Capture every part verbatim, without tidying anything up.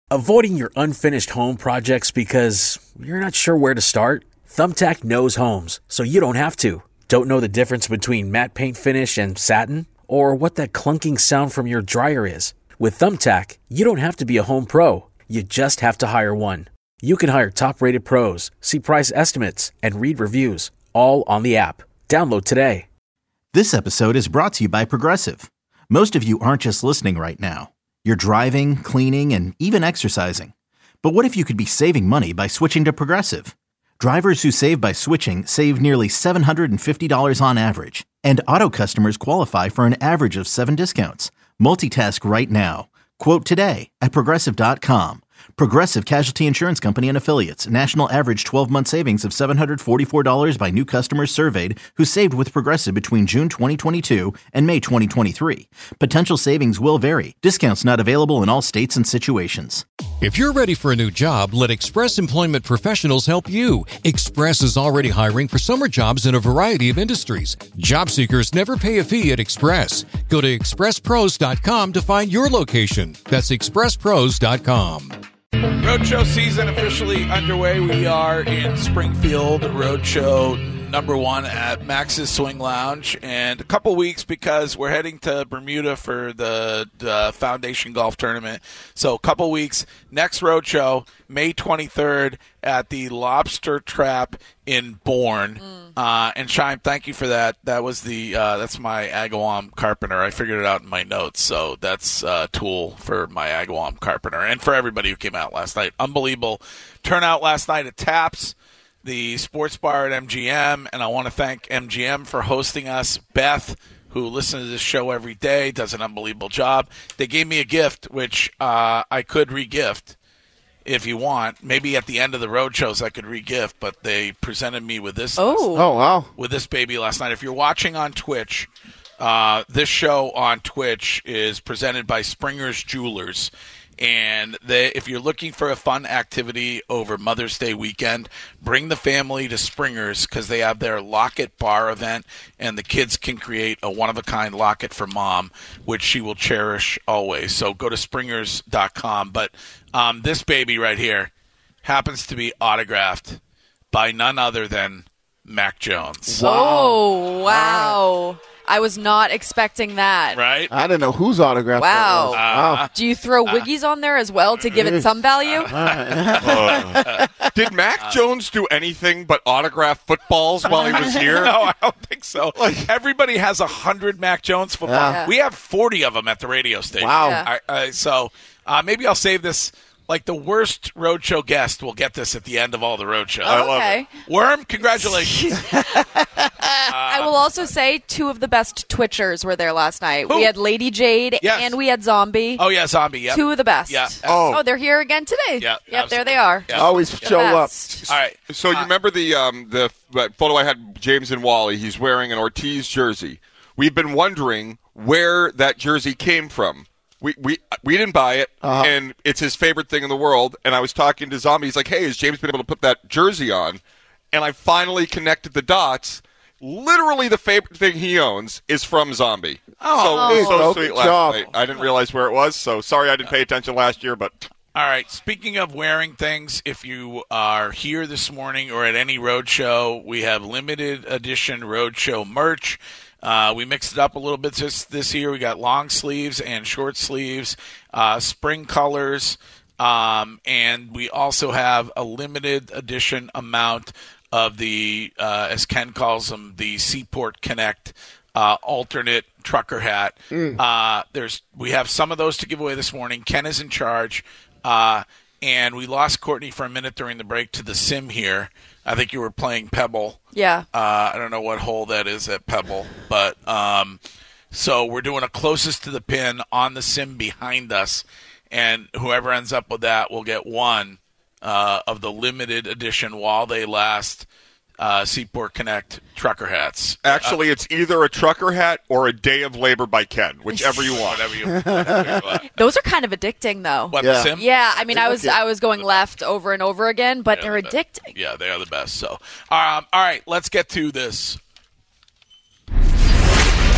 Avoiding your unfinished home projects because you're not sure where to start? Thumbtack knows homes, so you don't have to. Don't know the difference between matte paint finish and satin? Or what that clunking sound from your dryer is? With Thumbtack, you don't have to be a home pro. You just have to hire one. You can hire top-rated pros, see price estimates, and read reviews, all on the app. Download today. This episode is brought to you by Progressive. Most of you aren't just listening right now. You're driving, cleaning, and even exercising. But what if you could be saving money by switching to Progressive? Drivers who save by switching save nearly seven hundred fifty dollars on average. And auto customers qualify for an average of seven discounts. Multitask right now. Quote today at Progressive dot com. Progressive Casualty Insurance Company and Affiliates. National average twelve-month savings of seven hundred forty-four dollars by new customers surveyed who saved with Progressive between June twenty twenty-two and May twenty twenty-three. Potential savings will vary. Discounts not available in all states and situations. If you're ready for a new job, let Express Employment Professionals help you. Express is already hiring for summer jobs in a variety of industries. Job seekers never pay a fee at Express. Go to express pros dot com to find your location. That's express pros dot com. Roadshow season officially underway. We are in Springfield, Roadshow number one at Max's Swing Lounge. And a couple weeks because we're heading to Bermuda for the uh, Foundation Golf Tournament. So a couple weeks. Next Roadshow, May twenty-third at the Lobster Trap in Bourne. Mm. Uh, and Shime, thank you for that. That was the uh, that's my Agawam Carpenter. I figured it out in my notes. So that's a uh, tool for my Agawam Carpenter and for everybody who came out last night. Unbelievable turnout last night at Taps, the sports bar at M G M, and I want to thank M G M for hosting us. Beth, who listens to this show every day, does an unbelievable job. They gave me a gift, which uh, I could re-gift if you want. Maybe at the end of the road shows I could re-gift, but they presented me with this. Oh, last, oh wow. With this baby last night. If you're watching on Twitch, uh, this show on Twitch is presented by Springer's Jewelers. And they, if you're looking for a fun activity over Mother's Day weekend, bring the family to Springer's because they have their Locket Bar event, and the kids can create a one-of-a-kind locket for Mom, which she will cherish always. So go to springers dot com. But um, this baby right here happens to be autographed by none other than Mac Jones. Wow. Oh, wow. I was not expecting that. Right? I didn't know whose autograph wow. that was. Uh, Wow. Do you throw Wiggies on there as well to give it some value? Uh, did Mac Jones do anything but autograph footballs while he was here? No, I don't think so. Like, everybody has a hundred Mac Jones footballs. Yeah. We have forty of them at the radio station. Wow. Yeah. I, I, so uh, maybe I'll save this. Like the worst roadshow guest will get this at the end of all the roadshows. I love okay. it. Worm, congratulations. I will also say two of the best Twitchers were there last night. Who? We had Lady Jade Yes. and we had Zombie. Oh, yeah, Zombie. Yep. Two of the best. Yeah. Oh. Oh, they're here again today. Yeah, Yep, there they are. Yeah. Always show up. Best. All right. So you remember the um, the that photo I had James and Wally? He's wearing an Ortiz jersey. We've been wondering where that jersey came from. We we we didn't buy it, Uh-huh. and it's his favorite thing in the world. And I was talking to Zombie. He's like, "Hey, has James been able to put that jersey on?" And I finally connected the dots. Literally, the favorite thing he owns is from Zombie. Oh, so, Hey, so bro, sweet good last job. night. I didn't realize where it was, so sorry I didn't pay attention last year, but All right. Speaking of wearing things, if you are here this morning or at any roadshow, we have limited edition roadshow merch. Uh, we mixed it up a little bit this, this year. We got long sleeves and short sleeves, uh, spring colors, um, and we also have a limited edition amount of the, uh, as Ken calls them, the Seaport Connect uh, alternate trucker hat. Mm. Uh, there's we have some of those to give away this morning. Ken is in charge, uh, and we lost Courtney for a minute during the break to the sim here. I think you were playing Pebble. Yeah. Uh, I don't know what hole that is at Pebble, but um, so we're doing a closest to the pin on the sim behind us, and whoever ends up with that will get one uh, of the limited edition while they last uh, Seaport Connect trucker hats. actually, uh, it's either a trucker hat or a Day of Labor by Ken, whichever you want. whatever you, whatever you want. Those are kind of addicting, though. What, Yeah. the sim? Yeah, I mean, I was Okay. I was going left over and over again, but Yeah, they're the- addicting. Yeah, they are the best. So, um, all right, let's get to this.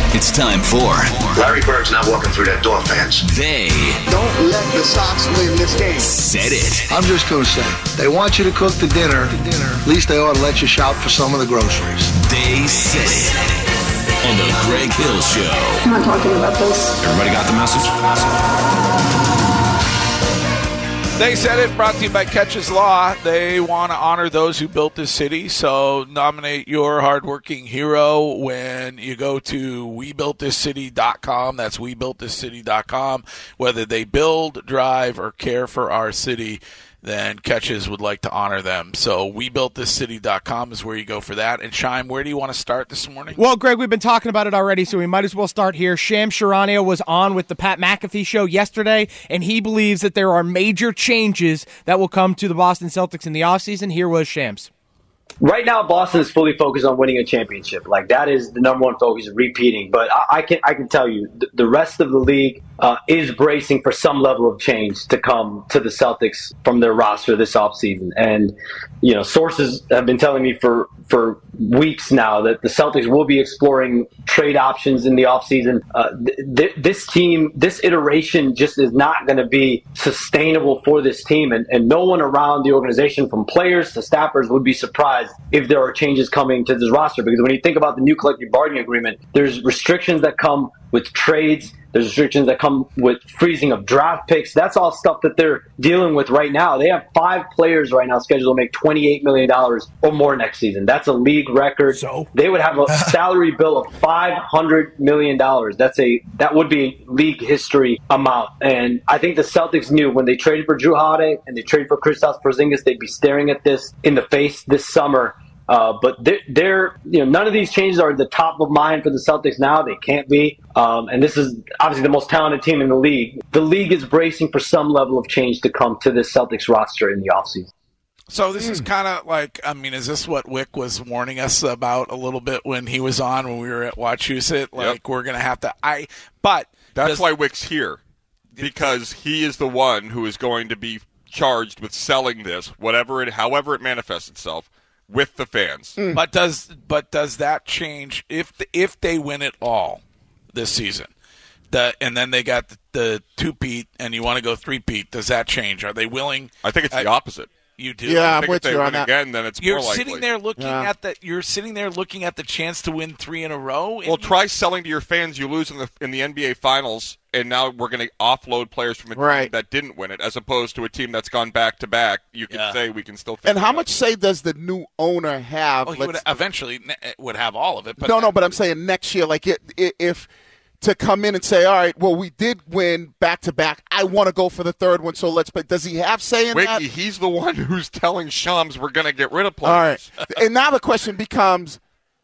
It's time for Larry Bird's not walking through that door, fans. They Don't let the Sox win this game. Said it. I'm just going to say, they want you to cook the dinner. At least they ought to let you shop for some of the groceries. They said it on the Greg Hill Show. I'm not talking about this. Everybody got the message? They Said It, brought to you by Catches Law. They want to honor those who built this city, so nominate your hardworking hero when you go to we built this city dot com. That's we built this city dot com. Whether they build, drive, or care for our city, then Catches would like to honor them. So we built this city dot com is where you go for that. And Shime, where do you want to start this morning? Well, Greg, we've been talking about it already, so we might as well start here. Shams Charania was on with the Pat McAfee show yesterday, and he believes that there are major changes that will come to the Boston Celtics in the offseason. Here was Shams. Right now, Boston is fully focused on winning a championship. Like, that is the number one focus, repeating. But I, I can I can tell you, th- the rest of the league uh, is bracing for some level of change to come to the Celtics from their roster this offseason. And, you know, sources have been telling me for, for weeks now that the Celtics will be exploring trade options in the offseason. Uh, th- th- this team, this iteration just is not going to be sustainable for this team. And, and no one around the organization, from players to staffers, would be surprised if there are changes coming to this roster. Because when you think about the new collective bargaining agreement, there's restrictions that come with trades. There's restrictions that come with freezing of draft picks. That's all stuff that they're dealing with right now. They have five players right now scheduled to make twenty-eight million dollars or more next season. That's a league record. So they would have a salary bill of five hundred million dollars. That's a that would be a league history amount. And I think the Celtics knew when they traded for Jrue Holiday and they traded for Kristaps Porzingis, they'd be staring at this in the face this summer. Uh, but they're, they're, you know, none of these changes are at the top of mind for the Celtics now. They can't be. Um, and this is obviously the most talented team in the league. The league is bracing for some level of change to come to this Celtics roster in the offseason. So this is kind of like, I mean, is this what Wick was warning us about a little bit when he was on, when we were at Wachusett? Like, yep. We're going to have to, I, but. That's does, why Wick's here. Because he is the one who is going to be charged with selling this, whatever it, however it manifests itself, with the fans. Mm. But does but does that change if the, if they win it all this season? The, and then they got the, the two-peat and you want to go three-peat, does that change? Are they willing? I think it's uh, the opposite. You do? Yeah, I think I'm if they win again, then it's you're more likely. Sitting there looking yeah. at the, you're sitting there looking at the chance to win three in a row? Well, try selling to your fans you lose in the in the N B A Finals, and now we're going to offload players from a team right. that didn't win it, as opposed to a team that's gone back-to-back. You can yeah. say we can still fix And how it. much say does the new owner have? Well, he would eventually would have all of it. But no, no, but I'm saying next year, like it, it, if to come in and say, all right, well, we did win back-to-back. I want to go for the third one, so let's – but does he have say in Wiggy, that? he's the one who's telling Shams we're going to get rid of players. All right. And now the question becomes,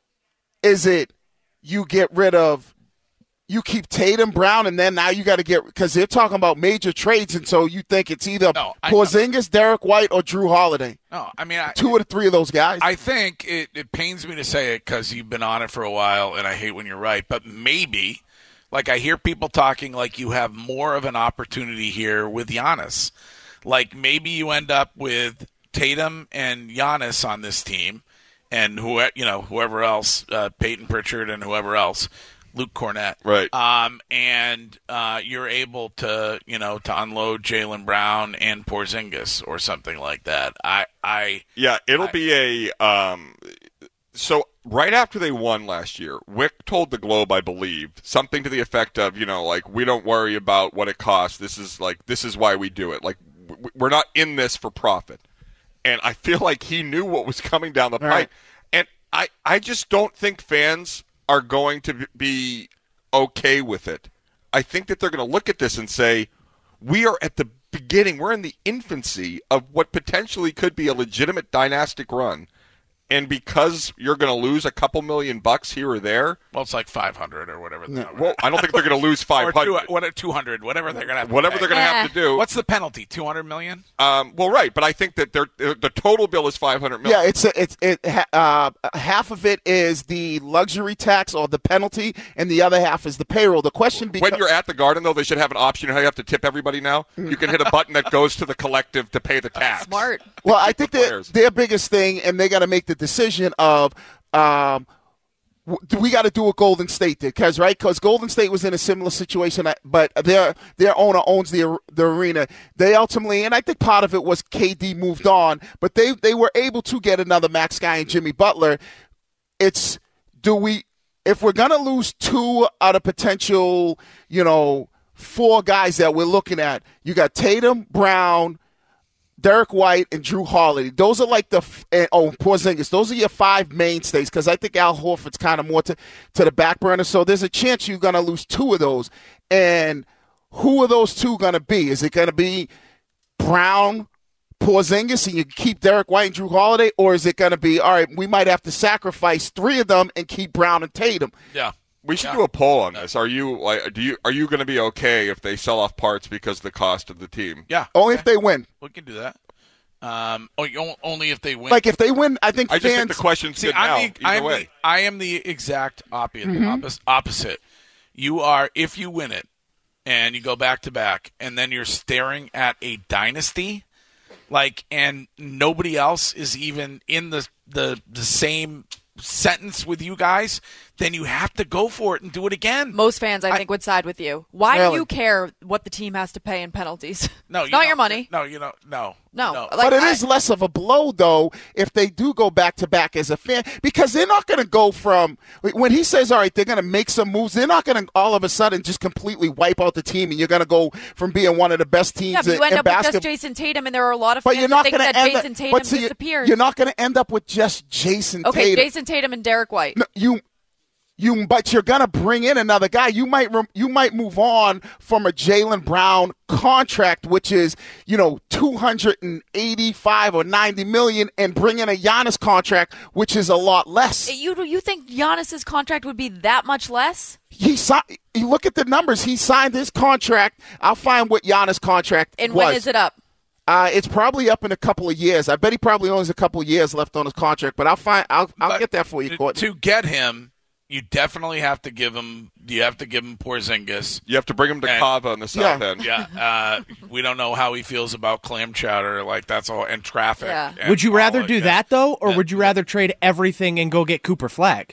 is it you get rid of – you keep Tatum, Brown, and then now you got to get – because they're talking about major trades, and so you think it's either no, Porzingis, Derek White, or Jrue Holiday. No, I mean – Two of the three of those guys. I think it, it pains me to say it because you've been on it for a while, and I hate when you're right, but maybe – like, I hear people talking like you have more of an opportunity here with Giannis. Like, maybe you end up with Tatum and Giannis on this team, and who you know whoever else, uh, Peyton Pritchard and whoever else, Luke Cornett, right? Um, and uh, you're able to you know to unload Jaylen Brown and Porzingis or something like that. I, I yeah, it'll I, be a um. So right after they won last year, Wick told the Globe, I believe, something to the effect of, you know, like, we don't worry about what it costs. This is like, this is why we do it. Like, we're not in this for profit. And I feel like he knew what was coming down the pipe. Right. And I, I just don't think fans are going to be okay with it. I think that they're going to look at this and say, we are at the beginning. We're in the infancy of what potentially could be a legitimate dynastic run. And because you're going to lose a couple million bucks here or there, well, it's like five hundred or whatever. No, well, I don't think they're going to lose five hundred. Or two, two hundred, whatever they're going to have. Whatever to they're going to have to do. What's the penalty? Two hundred million. Um, well, right, but I think that they're, the total bill is five hundred million. Yeah, it's a, it's it. Uh, half of it is the luxury tax or the penalty, and the other half is the payroll. The question becomes, when you're at the Garden, though, they should have an option how you have to tip everybody now. You can hit a button that goes to the collective to pay the tax. Smart. Well, I think that their biggest thing, and they got to make the decision of. Of um, we got to do what Golden State did, because right, because Golden State was in a similar situation, but their their owner owns the the arena. They ultimately, and I think part of it was K D moved on, but they they were able to get another max guy in Jimmy Butler. It's do we if we're gonna lose two out of potential, you know, four guys that we're looking at, you got Tatum, Brown, Derek White, and Drew Holiday. Those are like the – oh, Porzingis. Those are your five mainstays, because I think Al Horford's kind of more to, to the back burner. So there's a chance you're going to lose two of those. And who are those two going to be? Is it going to be Brown, Porzingis, and you keep Derek White and Drew Holiday? Or is it going to be, all right, we might have to sacrifice three of them and keep Brown and Tatum? Yeah. We should Yeah. do a poll on this. Are you like? Do you are you going to be okay if they sell off parts because of the cost of the team? Yeah. Only okay. if they win. We can do that. Um, oh, you- only if they win. Like, if they win, I think I fans... just think the question's See, good now. I'm the, Either I'm way. the, I am the exact opposite, Mm-hmm. opposite. Opposite. You are, if you win it, and you go back to back, and then you're staring at a dynasty, like, and nobody else is even in the the, the same sentence with you guys, then you have to go for it and do it again. Most fans, I, I- think, would side with you. Why Really? do you care what the team has to pay in penalties? No, It's you not don't- your money. No, you know, no, No. no. Like, But it I- is less of a blow, though, if they do go back-to-back as a fan, because they're not going to go from – when he says, all right, they're going to make some moves, they're not going to all of a sudden just completely wipe out the team, and you're going to go from being one of the best teams Yeah, but in, you end in up with basketball. just Jason Tatum, and there are a lot of But fans you're that not think going that to end Jason up, Tatum but see, disappears. You're not going to end up with just Jason okay, Tatum. Jason Tatum and Derek White. No, you – You, but you're gonna bring in another guy. You might, rem- you might move on from a Jaylen Brown contract, which is, you know, two hundred eighty-five or ninety million, and bring in a Giannis contract, which is a lot less. You you think Giannis's contract would be that much less? He si- You look at the numbers. He signed his contract. I'll find what Giannis' contract And was. when is it up? Uh, it's probably up in a couple of years. I bet he probably only has a couple of years left on his contract. But I'll find. I'll, I'll But get that for you, to, Courtney. to get him, you definitely have to give him. You have to give him Porzingis. You have to bring him to And- Cava on the south Yeah. end. Yeah, uh, we don't know how he feels about clam chowder. Like that's all, and traffic. Yeah. and Would you all rather like do that, though, or would you rather trade everything and go get Cooper Flag?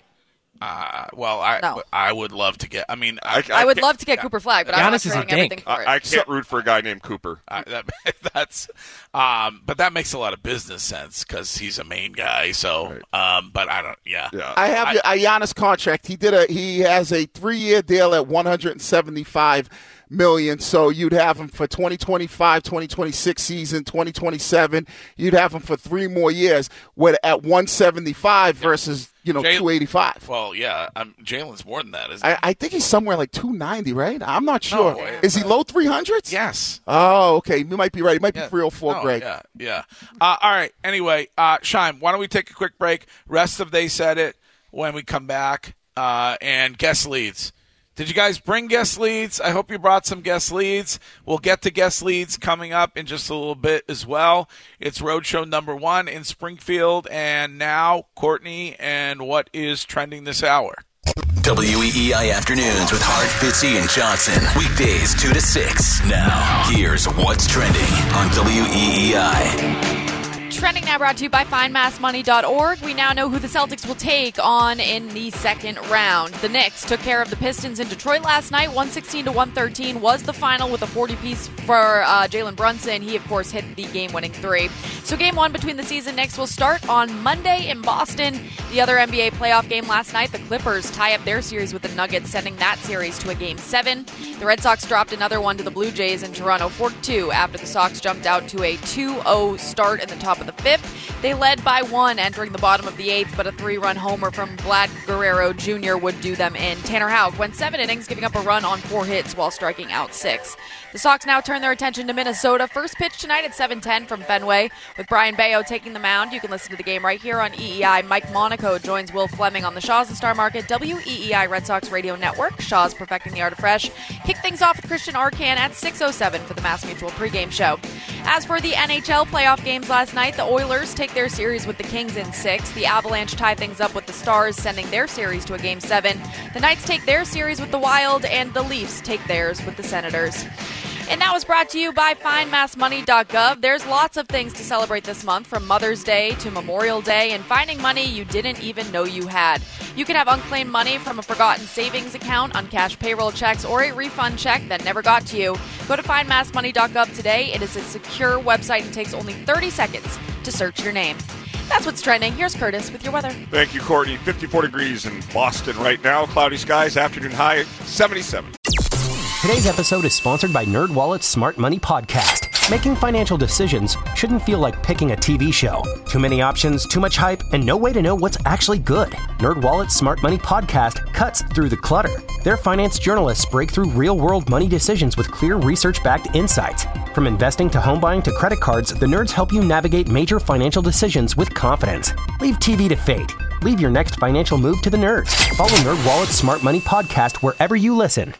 Uh, well, I No. I would love to get. I mean, I, I would can't- love to get Cooper Flag, but I'm not Giannis is a trading dink. everything for it. I, I can't root for a guy named Cooper. I, that, that's, um, but that makes a lot of business sense because he's a main guy. So, um, but I don't. Yeah, Yeah. I have a Giannis contract. He did a. He has a three-year deal at one hundred seventy-five million. So you'd have him for twenty twenty-five, twenty twenty-six season, twenty twenty-seven. You'd have him for three more years. With at one seventy-five versus you know Jay- two eighty-five. Well, yeah, um, Jalen's more than that, isn't I, I think he's somewhere like two ninety, right? I'm not sure. No, Is he low three hundreds? he? Yes. Oh, okay. You might be right. He might be Yeah. three oh four, No, Greg. Yeah, yeah. Uh, all right. Anyway, uh, Shime, why don't we take a quick break? Rest of They Said It when we come back, uh, and guest leads. Did you guys bring guest leads? I hope you brought some guest leads. We'll get to guest leads coming up in just a little bit as well. It's Roadshow number one in Springfield, and now Courtney and what is trending this hour. W E E I Afternoons with Hart, Fitzy, and Johnson. Weekdays two to six. Now, here's what's trending on W E E I. Trending now brought to you by find mass money dot org. We now know who the Celtics will take on in the second round. The Knicks took care of the Pistons in Detroit last night. one sixteen to one thirteen was the final with a forty-piece for uh, Jalen Brunson. He, of course, hit the game-winning three. So game one between the season Knicks will start on Monday in Boston. The other N B A playoff game last night, the Clippers tie up their series with the Nuggets, sending that series to a game seven. The Red Sox dropped another one to the Blue Jays in Toronto four to two after the Sox jumped out to a two oh start in the top of the fifth. They led by one entering the bottom of the eighth, but a three-run homer from Vlad Guerrero Junior would do them in. Tanner Houck went seven innings, giving up a run on four hits while striking out six. The Sox now turn their attention to Minnesota. First pitch tonight at seven ten from Fenway, with Brian Bayo taking the mound. You can listen to the game right here on E E I. Mike Monaco joins Will Fleming on the Shaw's and Star Market W E E I Red Sox Radio Network. Shaw's perfecting the art of fresh. Kick things off with Christian Arcan at six oh seven for the MassMutual pregame show. As for the N H L playoff games last night, the Oilers take their series with the Kings in six. The Avalanche tie things up with the Stars, sending their series to a game seven. The Knights take their series with the Wild, and the Leafs take theirs with the Senators. And that was brought to you by find mass money dot gov. There's lots of things to celebrate this month, from Mother's Day to Memorial Day, and finding money you didn't even know you had. You can have unclaimed money from a forgotten savings account, uncashed payroll checks, or a refund check that never got to you. Go to find mass money dot gov today. It is a secure website and takes only thirty seconds to search your name. That's what's trending. Here's Curtis with your weather. Thank you, Courtney. fifty-four degrees in Boston right now. Cloudy skies, afternoon high, seventy-seven. Today's episode is sponsored by NerdWallet's Smart Money Podcast. Making financial decisions shouldn't feel like picking a T V show. Too many options, too much hype, and no way to know what's actually good. NerdWallet's Smart Money Podcast cuts through the clutter. Their finance journalists break through real-world money decisions with clear research-backed insights. From investing to home buying to credit cards, the nerds help you navigate major financial decisions with confidence. Leave T V to fate. Leave your next financial move to the nerds. Follow NerdWallet's Smart Money Podcast wherever you listen.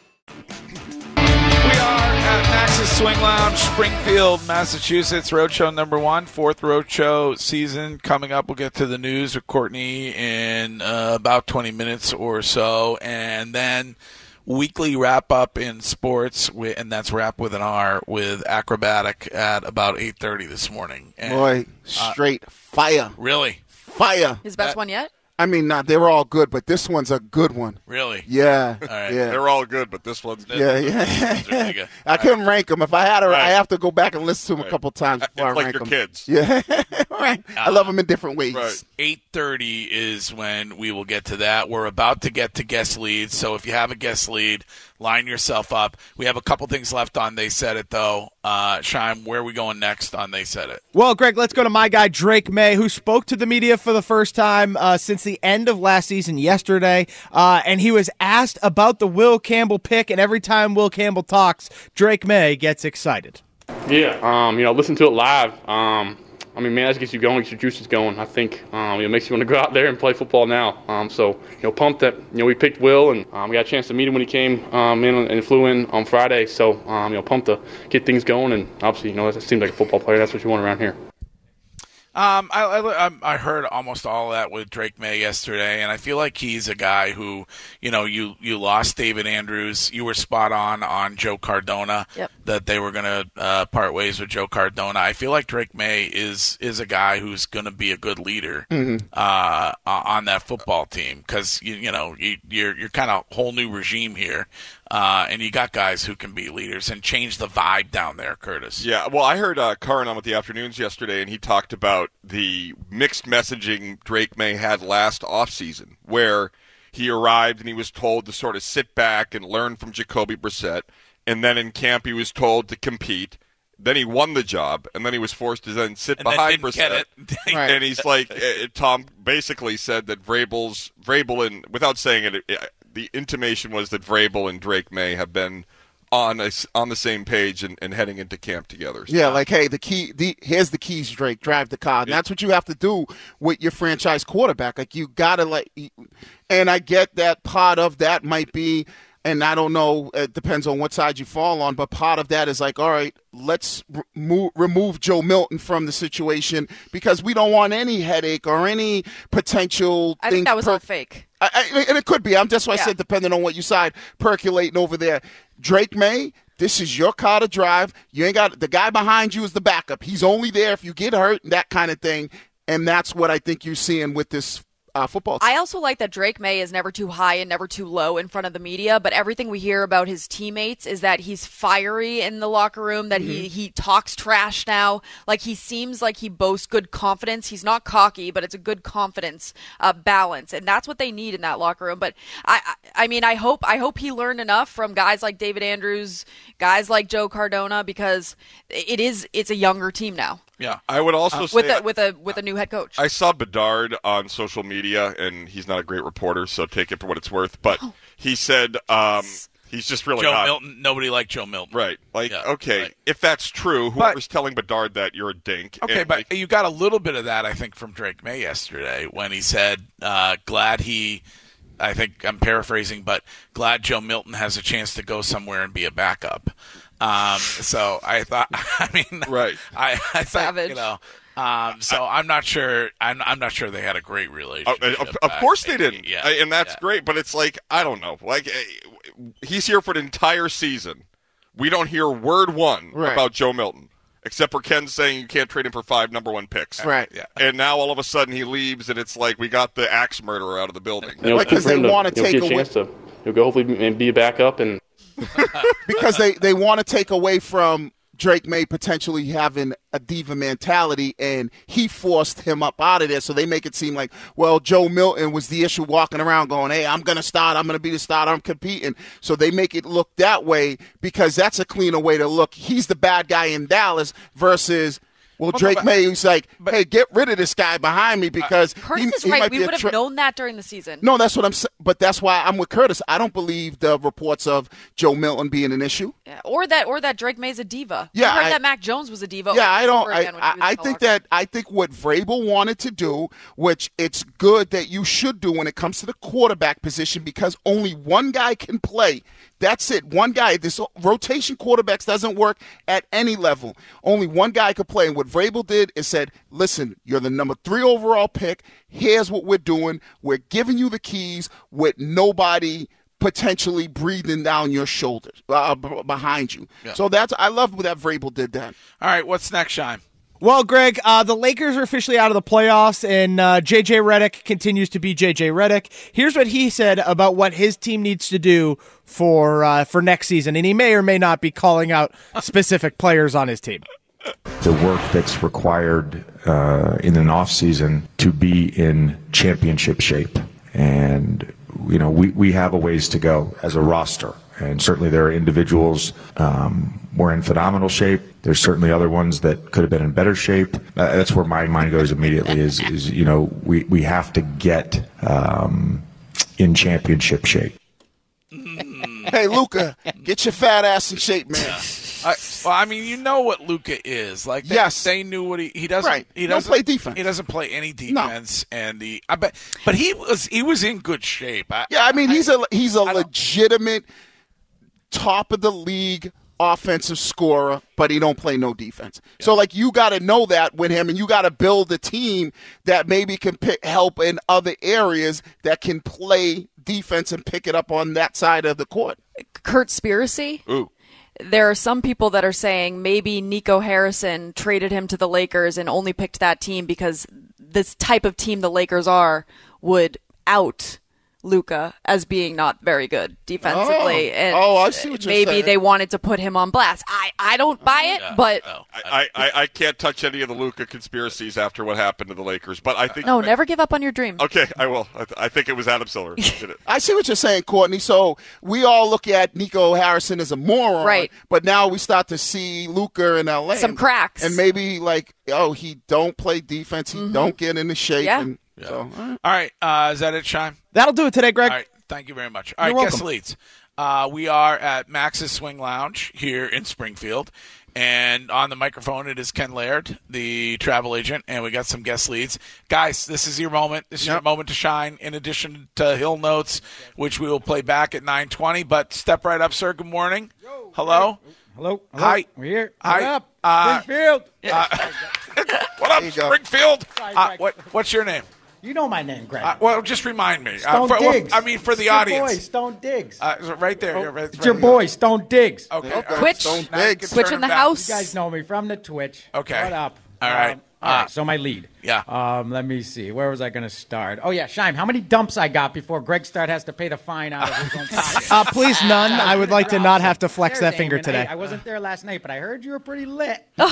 We are at Max's Swing Lounge, Springfield, Massachusetts. Roadshow number one, fourth Roadshow season coming up. We'll get to the news with Courtney in uh, about twenty minutes or so, and then weekly wrap up in sports, with, and that's wrap with an R, with Acrobatic at about eight thirty this morning. And, Boy, straight uh, fire. Really? Fire. His best that, one yet? I mean, not they were all good, but this one's a good one. Really? Yeah. All right. Yeah. They're all good, but this one's yeah, yeah. I couldn't right. rank them. If I had to, right. I have to go back and listen to them right. a couple times before it's I like rank your them. Kids. Yeah, right. Uh, I love them in different ways. Right. eight thirty is when we will get to that. We're about to get to guest leads, so if you have a guest lead, line yourself up. We have a couple things left on They Said It, though. Uh, Shime, where are we going next on They Said It? Well, Greg, let's go to my guy, Drake May, who spoke to the media for the first time uh, since the end of last season yesterday, uh, and he was asked about the Will Campbell pick, and every time Will Campbell talks, Drake May gets excited. Yeah, um, you know, listen to it live. Um, I mean, man, that gets you going, gets your juices going. I think um, it makes you want to go out there and play football now. Um, so, you know, pumped that, you know, we picked Will, and um, we got a chance to meet him when he came um, in and flew in on Friday. So, um, you know, pumped to get things going. And obviously, you know, it seems like a football player. That's what you want around here. Um, I, I I heard almost all of that with Drake May yesterday, and I feel like he's a guy who, you know, you, you lost David Andrews. You were spot on on Joe Cardona, yep. that they were going to uh, part ways with Joe Cardona. I feel like Drake May is is a guy who's going to be a good leader mm-hmm. uh, on that football team, because you you know you, you're you're kind of whole new regime here. Uh, and you got guys who can be leaders and change the vibe down there, Curtis. Yeah, well, I heard uh, Curran on with the afternoons yesterday, and he talked about the mixed messaging Drake May had last offseason, where he arrived and he was told to sort of sit back and learn from Jacoby Brissett, and then in camp he was told to compete. Then he won the job, and then he was forced to then sit and behind then Brissett. Right. And he's like, uh, Tom basically said that Vrabel's, Vrabel, and without saying it, it the intimation was that Vrabel and Drake May have been on a, on the same page and, and heading into camp together. So. Yeah, like, hey, the key. The, here's the keys, Drake. Drive the car. And that's what you have to do with your franchise quarterback. Like, you gotta like, and I get that part of that might be, and I don't know, it depends on what side you fall on, but part of that is like, all right, let's remove, remove Joe Milton from the situation, because we don't want any headache or any potential. I think that was per- all fake. I, I, and it could be. I'm just why yeah. I said depending on what you side, percolating over there. Drake May, this is your car to drive. You ain't got the guy behind you is the backup. He's only there if you get hurt, that kind of thing. And that's what I think you're seeing with this uh, football team. I also like that Drake May is never too high and never too low in front of the media, but everything we hear about his teammates is that he's fiery in the locker room, that mm-hmm. he, he talks trash now. Like, he seems like he boasts good confidence. He's not cocky, but it's a good confidence uh, balance, and that's what they need in that locker room. But I, I, I mean, I hope I hope he learned enough from guys like David Andrews, guys like Joe Cardona, because it is it's a younger team now. Yeah, I would also uh, say with a, with a with a new head coach. I saw Bedard on social media, and he's not a great reporter, so take it for what it's worth. But oh. he said um, he's just really Joe not. Milton. Nobody liked Joe Milton, right? Like, yeah, okay, right. if that's true, whoever's but, telling Bedard that, you're a dink. Okay, and, but like, you got a little bit of that, I think, from Drake May yesterday when he said, uh, "Glad he." I think I'm paraphrasing, but glad Joe Milton has a chance to go somewhere and be a backup. Um, so I thought, I mean, right? I, I Savage. thought, you know. Um, so I, I'm not sure. I'm, I'm not sure they had a great relationship. Of, of course they maybe. didn't, yeah, and that's yeah. great. But it's like, I don't know. Like, he's here for the entire season. we don't hear word one Right. about Joe Milton. Except for Ken saying you can't trade him for five number one picks. Right. Yeah. And now all of a sudden he leaves, and it's like we got the axe murderer out of the building. You know, Because they want to take a away. chance to he'll go hopefully and be a backup and Because they, they want to take away from Drake May potentially having a diva mentality, and he forced him up out of there. So they make it seem like, well, Joe Milton was the issue walking around going, hey, I'm going to start. I'm going to be the starter. I'm competing. So they make it look that way because that's a cleaner way to look. He's the bad guy in Dallas versus – well, Well, Drake but- May, who's like, hey, get rid of this guy behind me because Curtis he, is he right. might We be a would have tra- known that during the season. No, that's what I'm saying. But that's why I'm with Curtis. I don't believe the reports of Joe Milton being an issue. Yeah, or that, or that Drake May's a diva. Yeah, I heard I- that Mac Jones was a diva. Yeah, I don't. over I, again when he I, was I in the think locker room. that I think what Vrabel wanted to do, which it's good that you should do when it comes to the quarterback position, because only one guy can play. That's it. One guy. This rotation quarterbacks doesn't work at any level. Only one guy could play. And what Vrabel did is said, "Listen, you're the number three overall pick. Here's what we're doing. We're giving you the keys with nobody." Potentially breathing down your shoulders uh, b- behind you. Yeah. So that's I love that Vrabel did that. All right, what's next, Shime? Well, Greg, uh, the Lakers are officially out of the playoffs, and uh, J J Redick continues to be J J Redick. Here's what he said about what his team needs to do for uh, for next season, and he may or may not be calling out specific players on his team. The work that's required uh, in an off season to be in championship shape, and you know we, we have a ways to go as a roster, and certainly there are individuals um, we're in phenomenal shape. There's certainly other ones that could have been in better shape. Uh, that's where my mind goes immediately. Is is you know we we have to get um, in championship shape. Hey, Luka, get your fat ass in shape, man. I, well, I mean, you know what Luka is like. They, Yes. they knew what he he doesn't. Right. He He don't doesn't play defense. He doesn't play any defense, and the I bet, but he was he was in good shape. I, Yeah, I mean he's a he's a legitimate top of the league offensive scorer, but he don't play no defense. Yeah. So like you got to know that with him, and you got to build a team that maybe can pick, help in other areas that can play defense and pick it up on that side of the court. Kurtspiracy. Ooh. There are some people that are saying maybe Nico Harrison traded him to the Lakers and only picked that team because this type of team the Lakers are would out Luka as being not very good defensively. Oh. And Oh, I see what you're maybe saying. they wanted to put him on blast. I, I don't buy it, No, but no. I, I, I can't touch any of the Luka conspiracies after what happened to the Lakers, but I think no, never give up on your dream. Okay, I will. I, th- I think it was Adam Silver who did it. I see what you're saying, Courtney. So we all look at Nico Harrison as a moron, Right. But now we start to see Luka in L A. Some cracks. and maybe like, oh, he don't play defense, he Mhm. don't get into shape, Yeah. and Yeah. so. all right. All right, uh, is that it, Shime? That'll do it today, Greg. All right, thank you very much. All You're right, guest welcome. leads. Uh, we are at Max's Swing Lounge here in Springfield, and on the microphone it is Ken Laird, the travel agent, and we got some guest leads. Guys, this is your moment. This is your moment to shine. In addition to Hill Notes, which we will play back at nine twenty. But step right up, sir. Good morning. Hello. Hello. Hello. Hi. We're here. Hi. What up? Uh, Springfield. What up, Springfield? Sorry, Uh, Greg. what, what's your name? You know my name, Greg. Uh, well, just remind me. Stone Uh, for, well, Diggs. I mean, for the It's your audience. boy, Stone Diggs. Uh, is it right there. Yeah, right, It's right your here. boy, Stone Diggs. Okay. Okay. all right. Twitch. Stone Now you Diggs. can Twitch turn in the him back. house. You guys know me from the Twitch. Okay. What up? All right. Um, all right. Uh, So my lead. Yeah. Um, let me see. Where was I going to start? Oh yeah, Shime. How many dumps I got before Greg Start has to pay the fine out of his own pocket? Uh, please, none. I would like to not have to flex There's that finger Eamon. today. Hey, I wasn't there last night, but I heard you were pretty lit. What,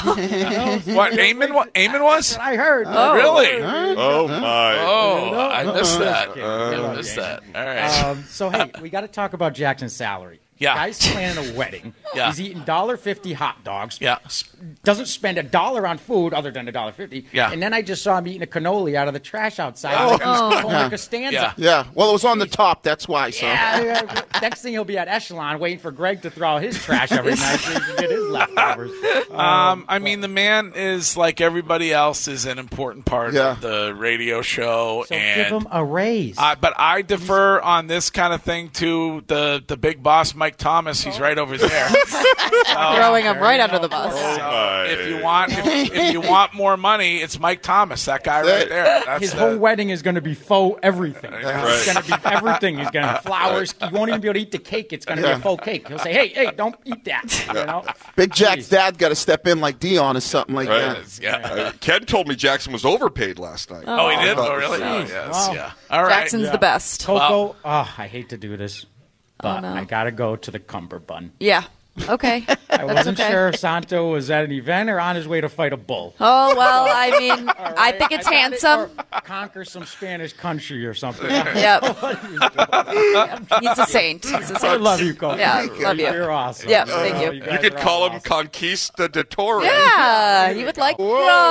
Eamon, wa- Eamon was? I heard. Oh. Really? Oh, my. Oh, I missed that. Okay. I missed that. All right. Um, so hey, we got to talk about Jackson's salary. Yeah. Guy's planning a wedding. Yeah. He's eating one dollar fifty hot dogs. Yeah. Doesn't spend a dollar on food other than one dollar fifty. Yeah. And then I just saw him eating a cannoli out of the trash outside. Oh. Like he's Oh. Tony Costanza. Yeah. Yeah, well, it was on the top. That's why. So. Yeah, yeah. Next thing he'll be at Echelon waiting for Greg to throw out his trash every night so he can get his leftovers. Um, I mean, the man is like everybody else is an important part Yeah. of the radio show, So and give him a raise. uh, but I defer on this kind of thing to the the big boss, Mike Mike Thomas. He's right over there. So, Throwing him right under the bus. So if you want, if, if you want more money, it's Mike Thomas, that guy right there. That's His the, whole wedding is going to be faux everything. Right. It's going to be everything. He's going to have flowers. You won't even be able to eat the cake. It's going to Yeah. be a faux cake. He'll say, "Hey, hey, don't eat that." You know? Big Jack's dad got to step in like Dion or something like Right. that. Yeah. Uh, Ken told me Jackson was overpaid last night. Oh, he did? I thought Oh, really? it Oh, was- yes. Wow. Yeah. All right. Jackson's the best. Coco, Well- oh, I hate to do this, but Oh, no. I got to go to the Cumberbund. Yeah. Okay. I That's wasn't okay. sure if Santo was at an event or on his way to fight a bull. Oh, well, I mean, I think it's I thought it- handsome. or conquer some Spanish country or something. Yep. He's a saint. He's a saint. I love you, Coco. Yeah, love you. You're awesome. Yeah, thank you. You You guys could are call all him awesome. Conquistador. Yeah, you would like.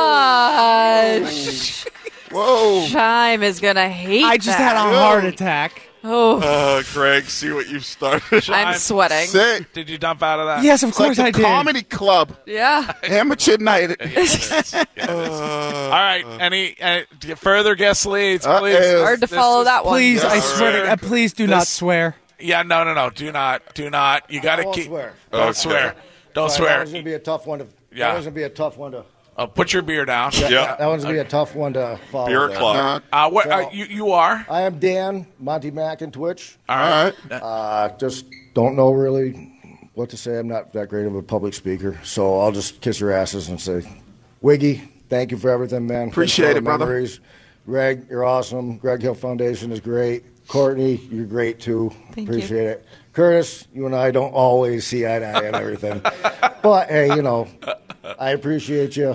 Gosh. Whoa. Chime is going to hate I just that. had a heart attack. Oh, Uh, Greg, see what you've started. I'm sweating. Sick. Did you dump out of that? Yes, of It's course like I the did. comedy club. Yeah. Amateur night. All right. Any uh, further guest leads, Uh, please? uh, Hard to This follow is- that one. Please, I Yes, swear to sir. God, please do not This- swear. Yeah, no, no, no. Do not. Do not. You got to won't keep. swear. Don't Okay. swear. Don't Sorry, swear. That was going to be a tough one to. Yeah. That was going to be a tough one to. Uh, put your beer down. Yeah. That one's going to be a tough one to follow. Beer there. Club. Uh, what So- uh, you you are? I am Dan Monty Mac in Twitch. All right. Uh, just don't know really what to say. I'm not that great of a public speaker, so I'll just kiss your asses and say, Wiggy, thank you for everything, man. Thanks for Appreciate all the it, brother. memories. Greg, you're awesome. Greg Hill Foundation is great. Courtney, you're great too. Thank you. Appreciate it. Curtis, you and I don't always see eye to eye and everything, but hey, you know, I appreciate you.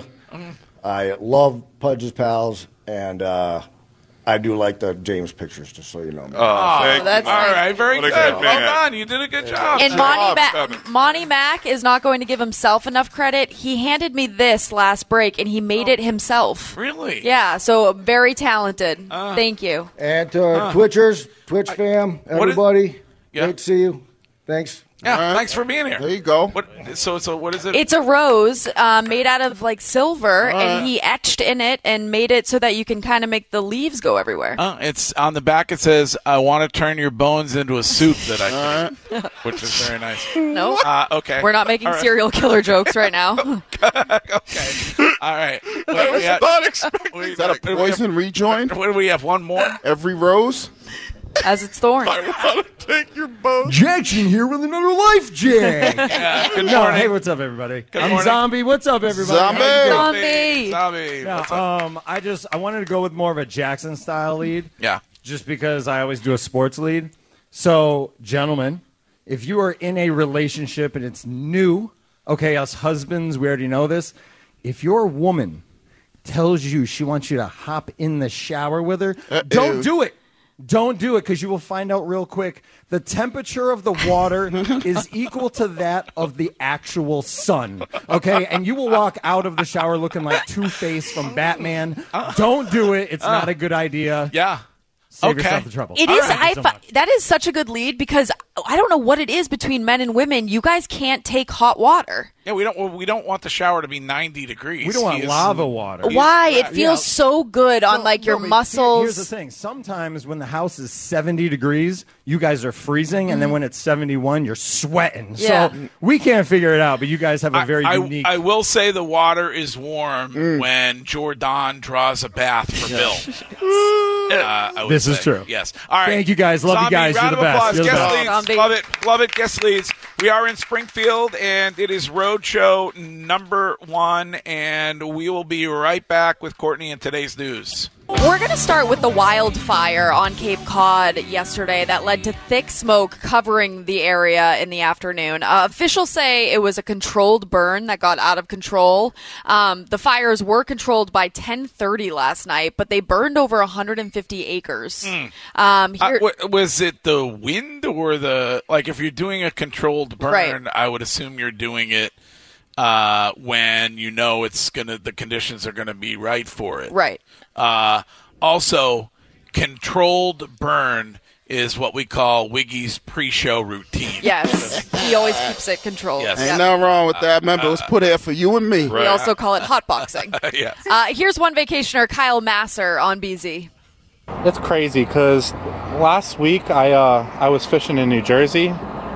I love Pudge's Pals, and uh, I do like the James pictures, just so you know. Oh, thank that's you. All nice. right. Very What a good. good Well man. done. You did a good job. And Good Monty, job, Ma- Kevin. Monty Mac is not going to give himself enough credit. He handed me this last break, and he made it himself. Really? Yeah, so very talented. Uh. Thank you. And to our Twitchers, Twitch fam, what is- everybody, Yeah. great to see you. Thanks. Yeah. Thanks for being here. There you go. What? So so what is it? It's a rose uh, made out of like silver, Uh. and he etched in it and made it so that you can kind of make the leaves go everywhere. Uh, it's on the back. It says, "I want to turn your bones into a soup that I can," eat," which is very nice. No, Uh, okay, we're not making All right. serial killer jokes right now. Okay, all right. Wait, I was we have- not expecting wait, Is that a wait, we have- poison rejoin? What do we have? One more. Every rose? As it's thorn. I want to take your bones. Jackson here with another life jack. Yeah. Good No, morning. hey, what's up, everybody? Good I'm morning. Zombie. What's up, everybody? Zombie. How you Zombie. doing? Zombie. Yeah, What's up? um, I just I wanted to go with more of a Jackson style lead, Yeah. just because I always do a sports lead. So, gentlemen, if you are in a relationship and it's new, okay, us husbands, we already know this. If your woman tells you she wants you to hop in the shower with her, Uh-oh. don't do it. Don't do it, because you will find out real quick the temperature of the water is equal to that of the actual sun. Okay, and you will walk out of the shower looking like Two-Face from Batman. Don't do it. It's not a good idea. Yeah. Save Okay. yourself the trouble. It All is. right. Thank I you so fi- much. that is such a good lead because I don't know what it is between men and women. You guys can't take hot water. Yeah, we don't. well, We don't want the shower to be ninety degrees. We don't want He is- lava water. Why? yeah, It feels so good on like your No, but muscles. Here's the thing. Sometimes when the house is seventy degrees, you guys are freezing, and then when it's seventy-one, you're sweating. Yeah. So we can't figure it out, but you guys have a very I, unique... I will say the water is warm when Jordan draws a bath for Bill. Uh, I would This is say. true. Yes. All right. Thank you, guys. Love you Zombie, guys. You're round the of best. applause. You're the Guest best. leads. Zombie. Love it. Love it. Guest leads. We are in Springfield, and it is Roadshow number one, and we will be right back with Courtney in today's news. We're going to start with the wildfire on Cape Cod yesterday that led to thick smoke covering the area in the afternoon. Uh, officials say it was a controlled burn that got out of control. Um, the fires were controlled by ten thirty last night, but they burned over one hundred fifty acres. Um, Uh, here, wa- was it the wind or the like? If you're doing a controlled burn, Right. I would assume you're doing it uh, when you know it's gonna the conditions are gonna be right for it. right. Uh, also, controlled burn is what we call Wiggy's pre-show routine. Yes. He always keeps it controlled. Yes. Ain't Yep. nothing wrong with that. Remember, it was put here for you and me. We also call it hotboxing. Yes. Uh, here's one vacationer, Kyle Masser, on B Z. It's crazy because last week I uh, I was fishing in New Jersey,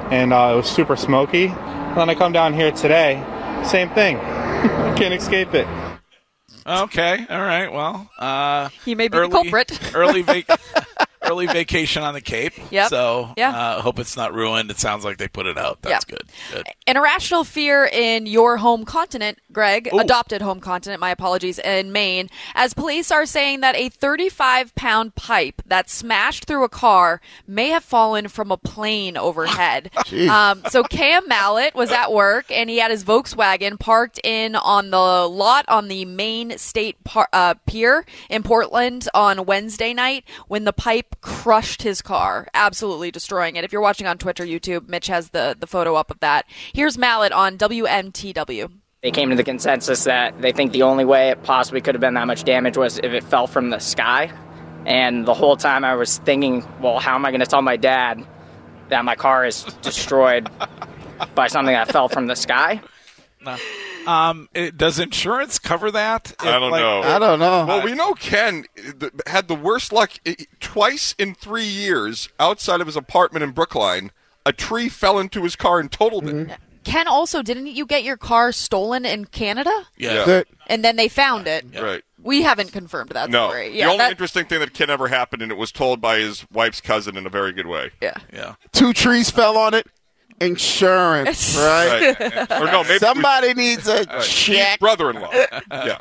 and uh, it was super smoky. And then I come down here today, same thing. Can't escape it. Okay, all right. Well, uh, he may be early, the culprit. early vac- early vacation on the Cape. Yep. So yeah. uh, hope it's not ruined. It sounds like they put it out. That's yep. good. Good. An irrational fear in your home continent, Greg, Ooh. adopted home continent, my apologies, in Maine, as police are saying that a thirty-five pound pipe that smashed through a car may have fallen from a plane overhead. um, so Cam Mallett was at work, and he had his Volkswagen parked in on the lot on the Maine State par- uh, Pier in Portland on Wednesday night when the pipe crushed his car, absolutely destroying it. If you're watching on Twitch or YouTube, Mitch has the, the photo up of that. Here's Mallett on W M T W. They came to the consensus that they think the only way it possibly could have been that much damage was if it fell from the sky. And the whole time I was thinking, well, how am I going to tell my dad that my car is destroyed by something that fell from the sky? No. Um, it, does insurance cover that? I don't like, know. I don't know. Well, we know Ken th- had the worst luck I- twice in three years outside of his apartment in Brookline. A tree fell into his car and totaled Mm-hmm. it. Ken, also, didn't you get your car stolen in Canada? Yeah. yeah. And then they found it. Yeah. Right. We haven't confirmed that No. story. The Yeah, only that, interesting thing that Ken ever happened, and it was told by his wife's cousin in a very good way. Yeah. Yeah. Two trees fell on it. Insurance, right? right. Or no, maybe somebody needs a right. check. Brother-in-law. yeah.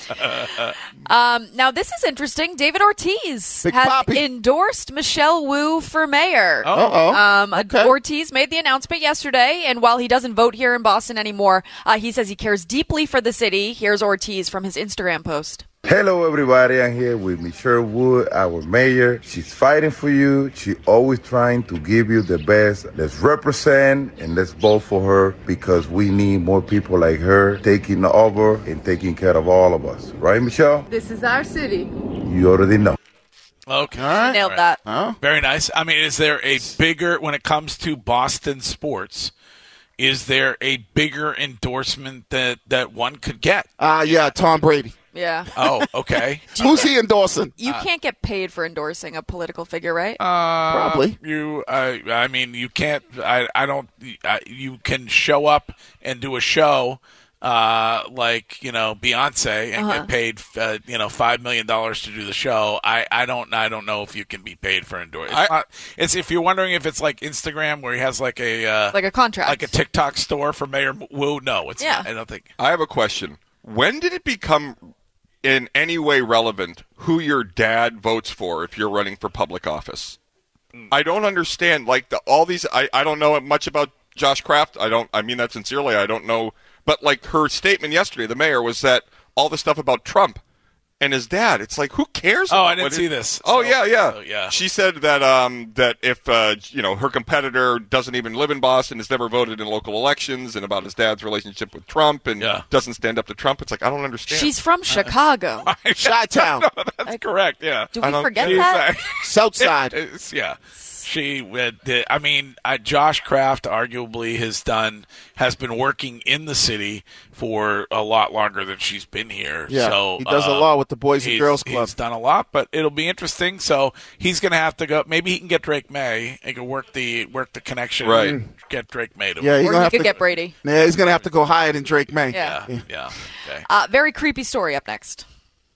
Um, now, this is interesting. David Ortiz Big has Papi. endorsed Michelle Wu for mayor. Uh-oh. Um, Okay. Ortiz made the announcement yesterday, and while he doesn't vote here in Boston anymore, uh, he says he cares deeply for the city. Here's Ortiz from his Instagram post. Hello, everybody. I'm here with Michelle Wood, our mayor. She's fighting for you. She's always trying to give you the best. Let's represent and let's vote for her because we need more people like her taking over and taking care of all of us. Right, Michelle? This is our city. You already know. Okay. All right. Nailed that. Huh? Very nice. I mean, is there a bigger, when it comes to Boston sports, is there a bigger endorsement that, that one could get? Ah, uh, yeah, Tom Brady. Yeah. Oh, okay. Who's he endorsing? You can't get paid for endorsing a political figure, right? Uh, Probably. You, uh, I mean, you can't. I, I don't. I, you can show up and do a show, uh, like you know Beyonce, and Uh-huh. get paid, uh, you know, five million dollars to do the show. I, I don't. I don't know if you can be paid for endorsing. It's, not, it's if you're wondering if it's like Instagram, where he has like a uh, like a contract, like a TikTok store for Mayor Wu. No, it's Yeah. not. I don't think. I have a question. When did it become in any way relevant who your dad votes for if you're running for public office? I don't understand. Like the, all these, I, I don't know much about Josh Kraft. I don't. I mean that sincerely. I don't know. But like her statement yesterday, the mayor, was that all the stuff about Trump and his dad. It's like, who cares? Oh, about I didn't what see it- this. Oh So- yeah, yeah, so, yeah. She said that um that if uh you know her competitor doesn't even live in Boston, has never voted in local elections, and about his dad's relationship with Trump, and doesn't stand up to Trump. It's like I don't understand. She's from Chicago. Chi-town. No, that's correct. Yeah. Do we I don't- forget she's, that? uh, Southside. It's- yeah. She, uh, did- I mean, uh, Josh Kraft arguably has done, has been working in the city for a lot longer than she's been here. Yeah, so, he does a uh, lot with the Boys and he's- Girls Club. He's done a lot, but it'll be interesting. So he's going to have to go. Maybe he can get Drake May. He can work the work the connection. Right. And get Drake May to. Yeah, he's Or gonna you have could to get Brady. Yeah, he's gonna have to go higher than Drake May. Yeah. Yeah. Yeah. Okay. Uh, very creepy story up next.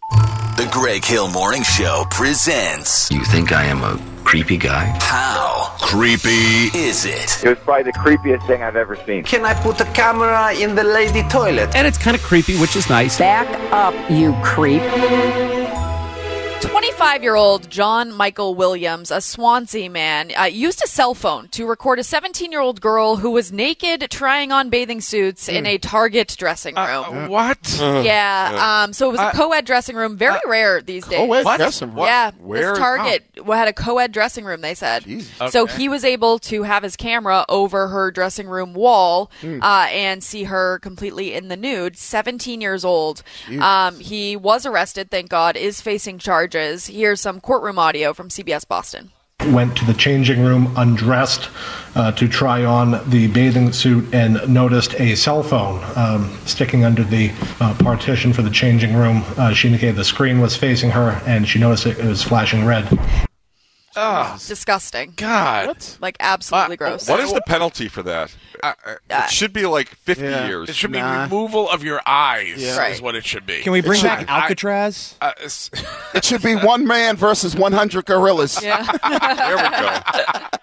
The Greg Hill Morning Show presents. You think I am a creepy guy? How creepy is it? It was probably the creepiest thing I've ever seen. Can I put the camera in the lady toilet? And it's kind of creepy, which is nice. Back up, you creep. twenty-five-year-old John Michael Williams, a Swansea man, uh, used a cell phone to record a seventeen-year-old girl who was naked trying on bathing suits in a Target dressing room. Uh, what? Yeah, um, so it was a Uh, co-ed dressing room, very rare these days. Co-ed What? dressing room. Yeah, Where? this Target had a co-ed dressing room, they said. So Okay. he was able to have his camera over her dressing room wall uh, and see her completely in the nude, seventeen years old. Um, he was arrested, thank God, is facing charges. Here's some courtroom audio from C B S Boston. Went to the changing room, undressed uh, to try on the bathing suit, and noticed a cell phone um, sticking under the uh, partition for the changing room. Uh, she indicated the screen was facing her, and she noticed it, it was flashing red. Oh, disgusting. God. What? Like, absolutely gross. What is the penalty for that? Uh, it should be like fifty Yeah. years. It should be Nah. removal of your eyes Yeah. is Right. what it should be. Can we bring should- back Alcatraz? Uh, it's- It should be one man versus one hundred gorillas. Yeah. There we go.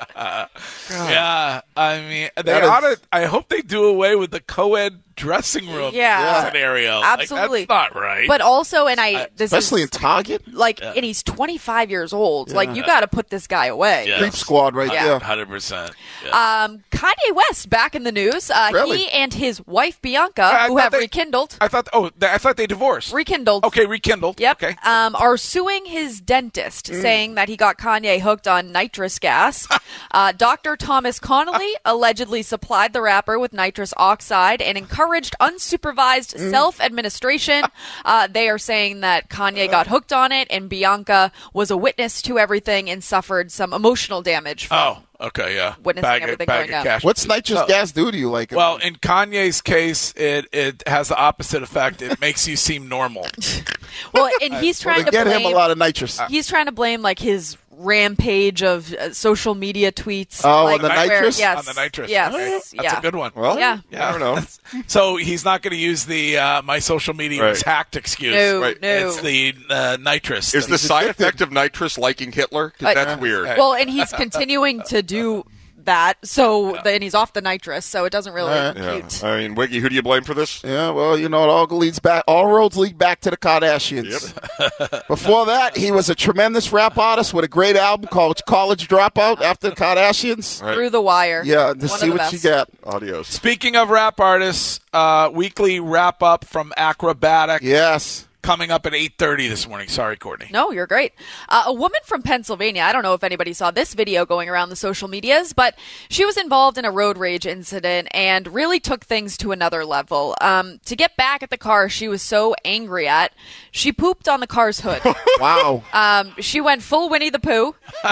yeah, I mean, they That is- ought to. I hope they do away with the co-ed dressing room Yeah. scenario. Absolutely. Like, that's not right. But also, and I, this Especially is in Target. like, and he's twenty-five years old. Like, you got to put this guy away. Yes. Creep squad right Yeah. there. Hundred percent. Um, Kanye West back in the news. Uh, Really? He and his wife Bianca, I who thought have they- rekindled, I thought. Oh, th- I thought they divorced. rekindled. Okay, rekindled. Yep. Okay. Um, are suing his dentist, saying that he got Kanye hooked on nitrous gas. uh, Doctor Thomas Connolly allegedly supplied the rapper with nitrous oxide and encouraged unsupervised self-administration. Uh, they are saying that Kanye got hooked on it, and Bianca was a witness to everything and suffered some emotional damage from Oh, okay, yeah. witnessing Bag of- everything bag going of down. cash. What's nitrous So- gas do to you? Like, Well, in Kanye's case, it it has the opposite effect. It makes you seem normal. Well, and he's well, trying they to get blame, him a lot of nitrous. He's trying to blame like his rampage of uh, social media tweets. Oh, like, on the where- nitrous? Yes, On the nitrous. Yes, Okay. That's yeah. a good one. Well, Yeah. I don't know. So he's not going to use the uh, my social media was Right. hacked excuse. No, Right. no. It's the uh, nitrous. Is that the he's side addicted. effect of nitrous liking Hitler? 'Cause Uh, that's weird. Well, and he's continuing to do that. So, and he's off the nitrous, so it doesn't really All right. Yeah. compute. I mean, Wiggy, who do you blame for this? Yeah, well, you know, it all leads back. All roads lead back to the Kardashians. Before that, he was a tremendous rap artist with a great album called College Dropout. After the Kardashians, Right. Through the wire. yeah, to One of see the what best. you get. Adios. Speaking of rap artists, uh, weekly wrap up from Acrobatic Yes. coming up at eight thirty this morning. Sorry, Courtney. No, you're great. Uh, a woman from Pennsylvania, I don't know if anybody saw this video going around the social medias, but she was involved in a road rage incident and really took things to another level. Um, to get back at the car she was so angry at, she pooped on the car's hood. Wow. Um, she went full Winnie the Pooh,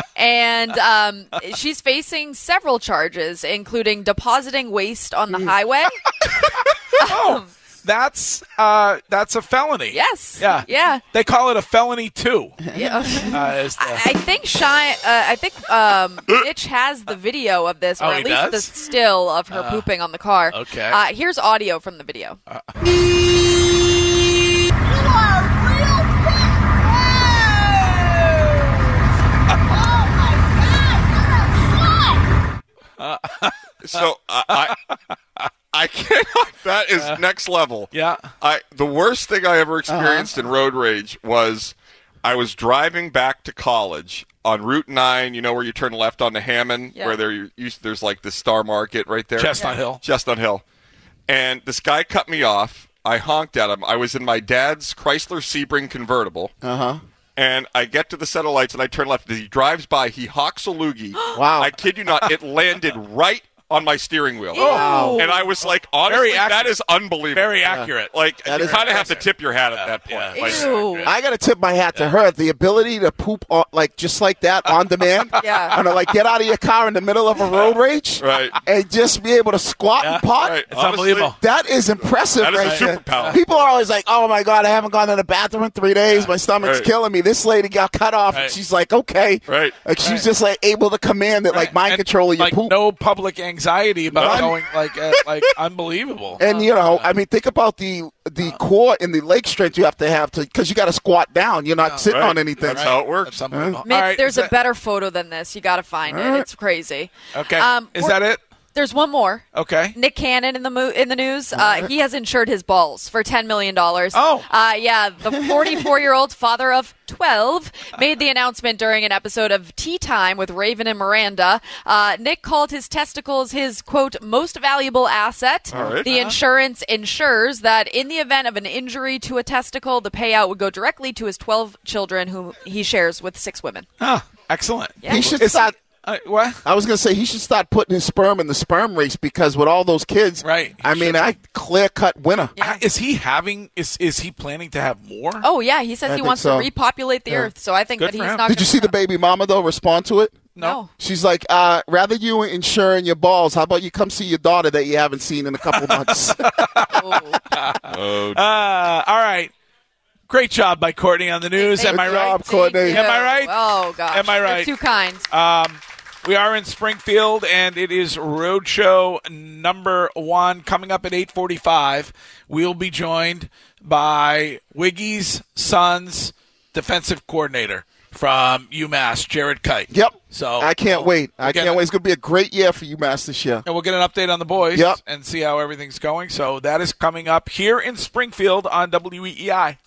and um, she's facing several charges, including depositing waste on the highway. Oh, that's uh, that's a felony. Yes. Yeah. Yeah. They call it a felony too. Yeah. Uh, is the- I I think Shine. Uh, I think um, Mitch has the video of this, or Oh, at he least does? the still of her Uh, pooping on the car. okay. Uh, here's audio from the video. Uh, so I, I, I cannot. That is next level. Yeah. I the worst thing I ever experienced in road rage was I was driving back to college on Route Nine. You know where you turn left onto Hammond, Yeah. where there you, you, there's like the Star Market right there. Chestnut Hill. Chestnut Hill. And this guy cut me off. I honked at him. I was in my dad's Chrysler Sebring convertible. Uh huh. And I get to the set of lights, and I turn left. As he drives by, he hawks a loogie. Wow. I kid you not, it landed right on my steering wheel. Wow. And I was like, honestly, Very accurate. that is unbelievable. Very accurate. Like, That you is kind of have to impressive. tip your hat at that point. Yeah. Like, Ew. I got to tip my hat to her. The ability to poop on, like just like that on demand. Yeah. And to like get out of your car in the middle of a road rage. Right. And just be able to squat Yeah. and pot. Right. It's Honestly, unbelievable. That is impressive. That is a right there. superpower. People are always like, "Oh my god, I haven't gone to the bathroom in three days. My stomach's Right. killing me." This lady got cut off, Right. and she's like, "Okay." Right. Like she's Right. just like able to command it, like mind And, control of your like poop. no public anxiety about None. going like uh, like unbelievable. And you know, I mean, think about the the core and the leg strength you have to have to because you got to squat down. You're not sitting Right. on anything. That's how it works. That's unbelievable. Mitch, All right, there's is a that- better photo than this. You got to find it. It's crazy. Okay. Um, is we're- that it? There's one more. Okay. Nick Cannon in the mo- in the news. Uh, he has insured his balls for ten million dollars. Oh. uh, yeah. The forty-four-year-old father of twelve made the announcement during an episode of Tea Time with Raven and Miranda. Uh, Nick called his testicles his quote most valuable asset. All right. The insurance ensures that in the event of an injury to a testicle, the payout would go directly to his twelve children, whom he shares with six women. Huh. Excellent. He should Is- start. Uh, what? I was gonna say he should start putting his sperm in the sperm race because with all those kids, Right. I mean, I clear cut winner. Uh, Is he having? Is is he planning to have more? Oh yeah, he says I he think wants so. to repopulate the Yeah. earth. So I think Good that for he's him. not. Did you gonna see the stop. baby mama though respond to it? No. She's like, uh, rather you insuring your balls, how about you come see your daughter that you haven't seen in a couple months? Oh. Oh, Uh, all right. Great job by Courtney on the news. Thank Am I you. right? job, Courtney. Am I right? Oh, gosh. Am I right? You're too kind. Um, we are in Springfield, and it is Roadshow number one coming up at eight forty-five. We'll be joined by Wiggy's son's defensive coordinator from UMass, Jared Kite. Yep. So I can't we'll, wait. I we'll can't a, wait. It's going to be a great year for UMass this year. And we'll get an update on the boys yep. and see how everything's going. So that is coming up here in Springfield on W E E I.